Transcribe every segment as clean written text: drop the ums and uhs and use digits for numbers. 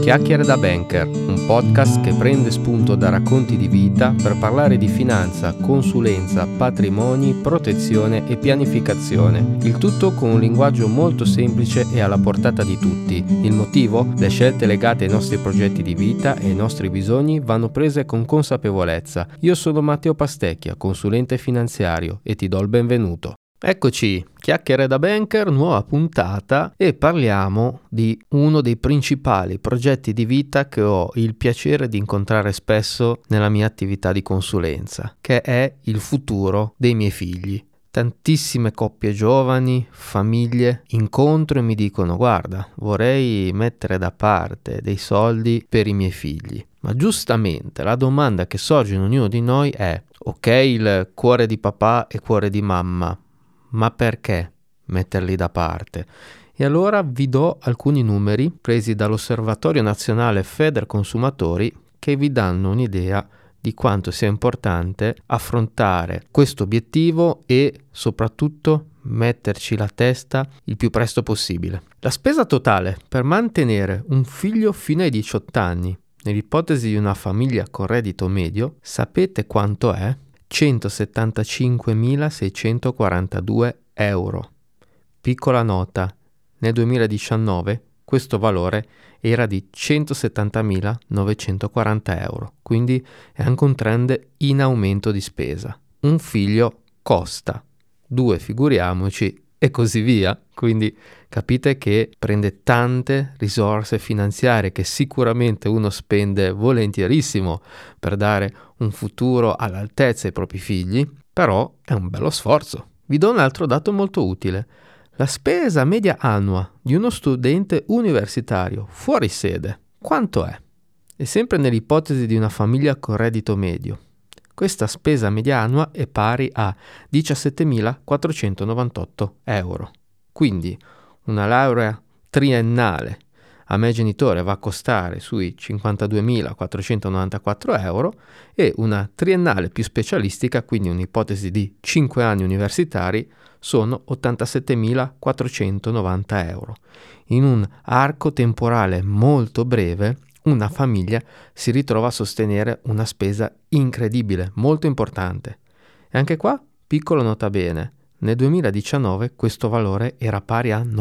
Chiacchiere da Banker, un podcast che prende spunto da racconti di vita per parlare di finanza, consulenza, patrimoni, protezione e pianificazione. Il tutto con un linguaggio molto semplice e alla portata di tutti. Il motivo? Le scelte legate ai nostri progetti di vita e ai nostri bisogni vanno prese con consapevolezza. Io sono Matteo Pastecchia, consulente finanziario, e ti do il benvenuto. Eccoci, Chiacchiere da Banker, nuova puntata, e parliamo di uno dei principali progetti di vita che ho il piacere di incontrare spesso nella mia attività di consulenza, che è il futuro dei miei figli. Tantissime coppie giovani, famiglie, incontro e mi dicono: guarda, vorrei mettere da parte dei soldi per i miei figli. Ma giustamente la domanda che sorge in ognuno di noi è: ok, il cuore di papà e cuore di mamma, ma perché metterli da parte? E allora vi do alcuni numeri presi dall'Osservatorio Nazionale Federconsumatori che vi danno un'idea di quanto sia importante affrontare questo obiettivo e soprattutto metterci la testa il più presto possibile. La spesa totale per mantenere un figlio fino ai 18 anni, nell'ipotesi di una famiglia con reddito medio, sapete quanto è? 175.642 euro. Piccola nota, nel 2019 questo valore era di 170.940 euro, quindi è anche un trend in aumento di spesa. Un figlio costa, 2 figuriamoci, e così via. Quindi capite che prende tante risorse finanziarie che sicuramente uno spende volentierissimo per dare un futuro all'altezza ai propri figli, però è un bello sforzo. Vi do un altro dato molto utile. La spesa media annua di uno studente universitario fuori sede, quanto è? E sempre nell'ipotesi di una famiglia con reddito medio. Questa spesa media annua è pari a 17.498 euro. Quindi una laurea triennale a me genitore va a costare sui 52.494 euro e una triennale più specialistica, quindi un'ipotesi di 5 anni universitari, sono 87.490 euro. In un arco temporale molto breve, una famiglia si ritrova a sostenere una spesa incredibile, molto importante. E anche qua, piccolo nota bene, nel 2019 questo valore era pari a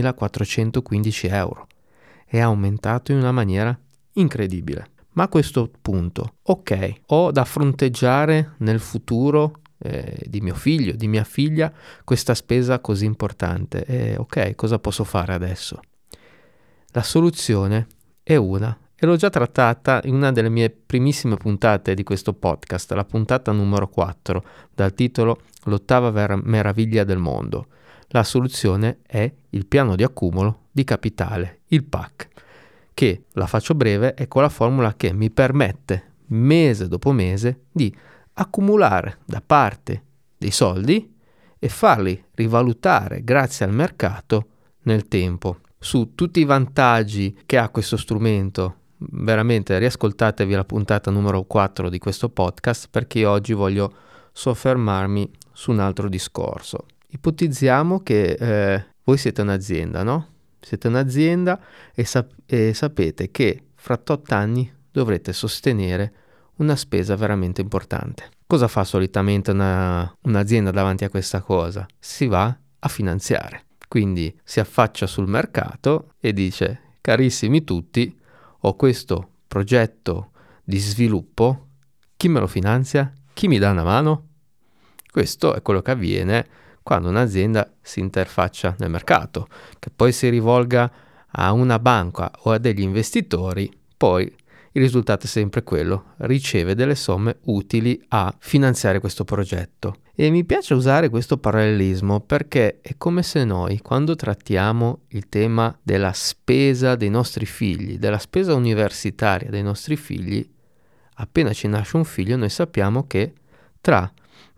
9.415 euro. È aumentato in una maniera incredibile. Ma a questo punto, ok, ho da fronteggiare nel futuro di mio figlio, di mia figlia, questa spesa così importante. Ok, cosa posso fare adesso? La soluzione è una, e l'ho già trattata in una delle mie primissime puntate di questo podcast, la puntata numero 4, dal titolo L'ottava meraviglia del mondo. La soluzione è il piano di accumulo di capitale, il PAC, che, la faccio breve, è quella formula che mi permette, mese dopo mese, di accumulare da parte dei soldi e farli rivalutare grazie al mercato nel tempo. Su tutti i vantaggi che ha questo strumento, veramente riascoltatevi la puntata numero 4 di questo podcast, perché oggi voglio soffermarmi su un altro discorso. Ipotizziamo che voi siete un'azienda, no? Siete un'azienda e sapete che fra 8 anni dovrete sostenere una spesa veramente importante. Cosa fa solitamente un'azienda davanti a questa cosa? Si va a finanziare. Quindi si affaccia sul mercato e dice: carissimi tutti, ho questo progetto di sviluppo, chi me lo finanzia? Chi mi dà una mano? Questo è quello che avviene quando un'azienda si interfaccia nel mercato, che poi si rivolga a una banca o a degli investitori, poi il risultato è sempre quello: riceve delle somme utili a finanziare questo progetto. E mi piace usare questo parallelismo perché è come se noi, quando trattiamo il tema della spesa dei nostri figli, della spesa universitaria dei nostri figli, appena ci nasce un figlio noi sappiamo che tra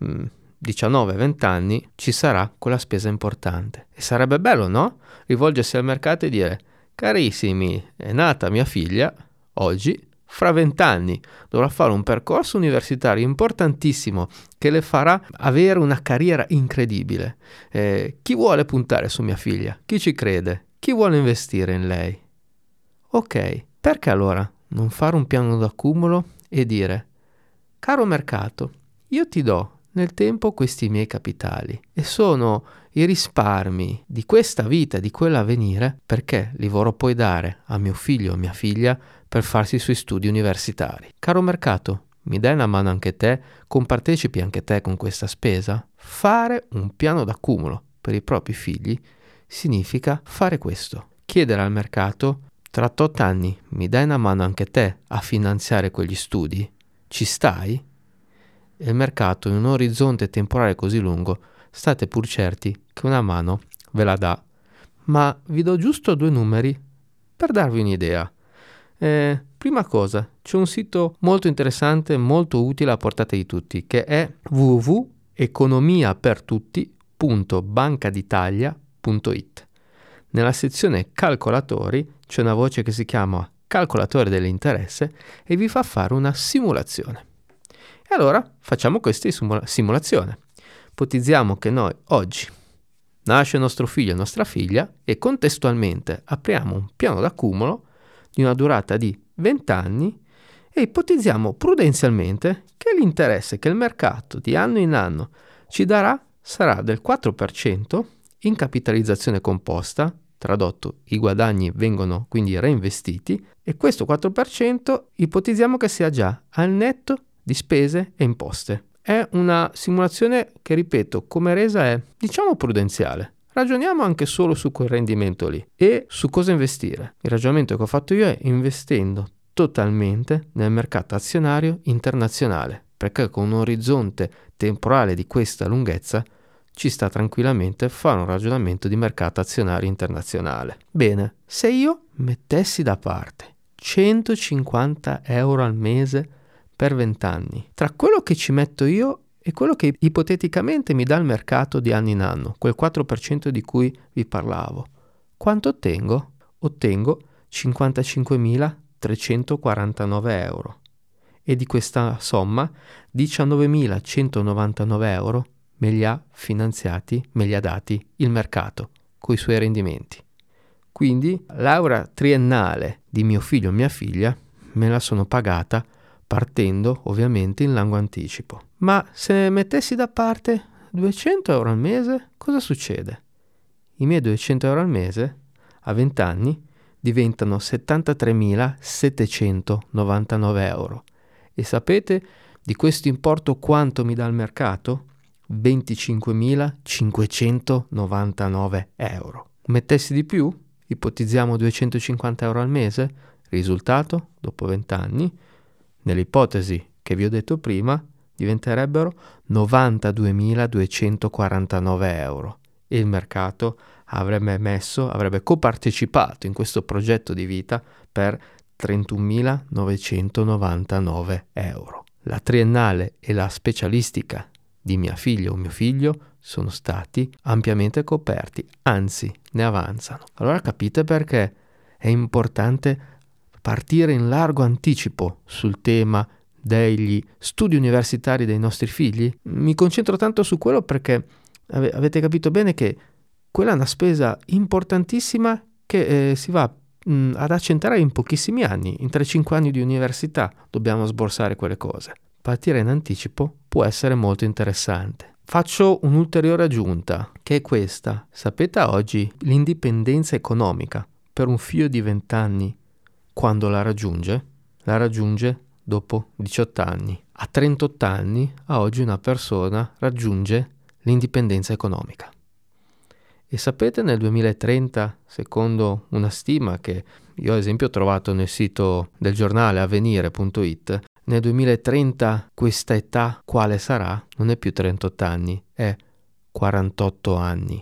19-20 anni ci sarà quella spesa importante. E sarebbe bello, no? Rivolgersi al mercato e dire: carissimi, è nata mia figlia oggi, fra 20 anni dovrà fare un percorso universitario importantissimo che le farà avere una carriera incredibile. Chi vuole puntare su mia figlia? Chi ci crede? Chi vuole investire in lei? Ok, Perché allora non fare un piano d'accumulo e dire: caro mercato, io ti do nel tempo questi miei capitali e sono i risparmi di questa vita, di quella a venire, perché li vorrò poi dare a mio figlio o mia figlia per farsi i suoi studi universitari. Caro mercato, mi dai una mano anche te? Compartecipi anche te con questa spesa? Fare un piano d'accumulo per i propri figli significa fare questo. Chiedere al mercato: tra 8 anni mi dai una mano anche te a finanziare quegli studi? Ci stai? E il mercato, in un orizzonte temporale così lungo, state pur certi che una mano ve la dà. Ma vi do giusto 2 numeri per darvi un'idea. Prima cosa, c'è un sito molto interessante, molto utile a portata di tutti, che è www.economiapertutti.bancaditalia.it. Nella sezione calcolatori c'è una voce che si chiama calcolatore dell'interesse e vi fa fare una simulazione. E allora facciamo questa simulazione. Ipotizziamo che noi oggi nasce nostro figlio e nostra figlia e contestualmente apriamo un piano d'accumulo di una durata di 20 anni e ipotizziamo prudenzialmente che l'interesse che il mercato di anno in anno ci darà sarà del 4% in capitalizzazione composta, tradotto i guadagni vengono quindi reinvestiti, e questo 4% ipotizziamo che sia già al netto di spese e imposte. È una simulazione che, ripeto, come resa è, diciamo, prudenziale. Ragioniamo anche solo su quel rendimento lì e su cosa investire. Il ragionamento che ho fatto io è investendo totalmente nel mercato azionario internazionale, perché con un orizzonte temporale di questa lunghezza ci sta tranquillamente fare un ragionamento di mercato azionario internazionale. Bene, se io mettessi da parte 150 euro al mese per 20 anni, tra quello che ci metto io e quello che ipoteticamente mi dà il mercato di anno in anno, quel 4% di cui vi parlavo, quanto ottengo? Ottengo 55.349 euro. E di questa somma 19.199 euro me li ha dati il mercato coi suoi rendimenti. Quindi laurea triennale di mio figlio o mia figlia me la sono pagata partendo ovviamente in largo anticipo. Ma se mettessi da parte 200 euro al mese, cosa succede? I miei 200 euro al mese a 20 anni diventano 73.799 euro. E sapete di questo importo quanto mi dà il mercato? 25.599 euro. Mettessi di più? Ipotizziamo 250 euro al mese? Risultato, dopo 20 anni, nell'ipotesi che vi ho detto prima, diventerebbero 92.249 euro. E il mercato avrebbe copartecipato in questo progetto di vita per 31.999 euro. La triennale e la specialistica di mia figlia o mio figlio sono stati ampiamente coperti, anzi ne avanzano. Allora capite perché è importante partire in largo anticipo sul tema degli studi universitari dei nostri figli? Mi concentro tanto su quello perché avete capito bene che quella è una spesa importantissima che si va ad accentrare in pochissimi anni. In 3-5 anni di università dobbiamo sborsare quelle cose. Partire in anticipo può essere molto interessante. Faccio un'ulteriore aggiunta, che è questa. Sapete oggi l'indipendenza economica per un figlio di 20 anni quando la raggiunge? La raggiunge dopo 18 anni. A 38 anni, a oggi una persona raggiunge l'indipendenza economica. E sapete nel 2030, secondo una stima che io ad esempio ho trovato nel sito del giornale avvenire.it, nel 2030 questa età quale sarà? Non è più 38 anni, è 48 anni.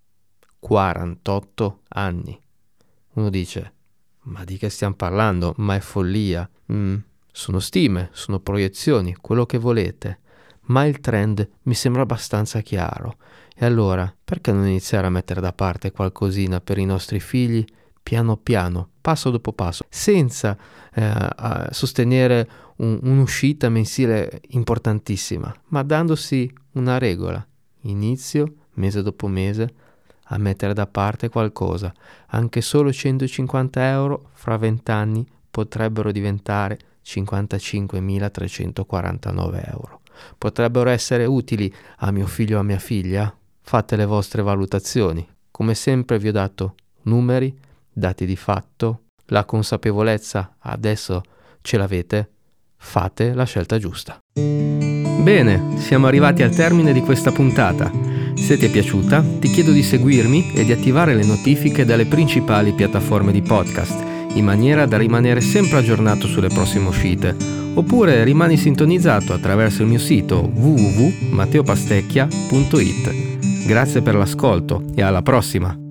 48 anni. Uno dice: ma di che stiamo parlando? Ma è follia. Sono stime, sono proiezioni, quello che volete. Ma il trend mi sembra abbastanza chiaro. E allora, perché non iniziare a mettere da parte qualcosina per i nostri figli, piano piano, passo dopo passo, senza sostenere un'uscita mensile importantissima, ma dandosi una regola, inizio, mese dopo mese, a mettere da parte qualcosa, anche solo 150 euro fra 20 anni potrebbero diventare 55.349 euro. Potrebbero essere utili a mio figlio o a mia figlia? Fate le vostre valutazioni. Come sempre vi ho dato numeri, dati di fatto, la consapevolezza adesso ce l'avete, fate la scelta giusta. Bene, siamo arrivati al termine di questa puntata. Se ti è piaciuta, ti chiedo di seguirmi e di attivare le notifiche dalle principali piattaforme di podcast, in maniera da rimanere sempre aggiornato sulle prossime uscite. Oppure rimani sintonizzato attraverso il mio sito www.matteopastecchia.it. Grazie per l'ascolto e alla prossima!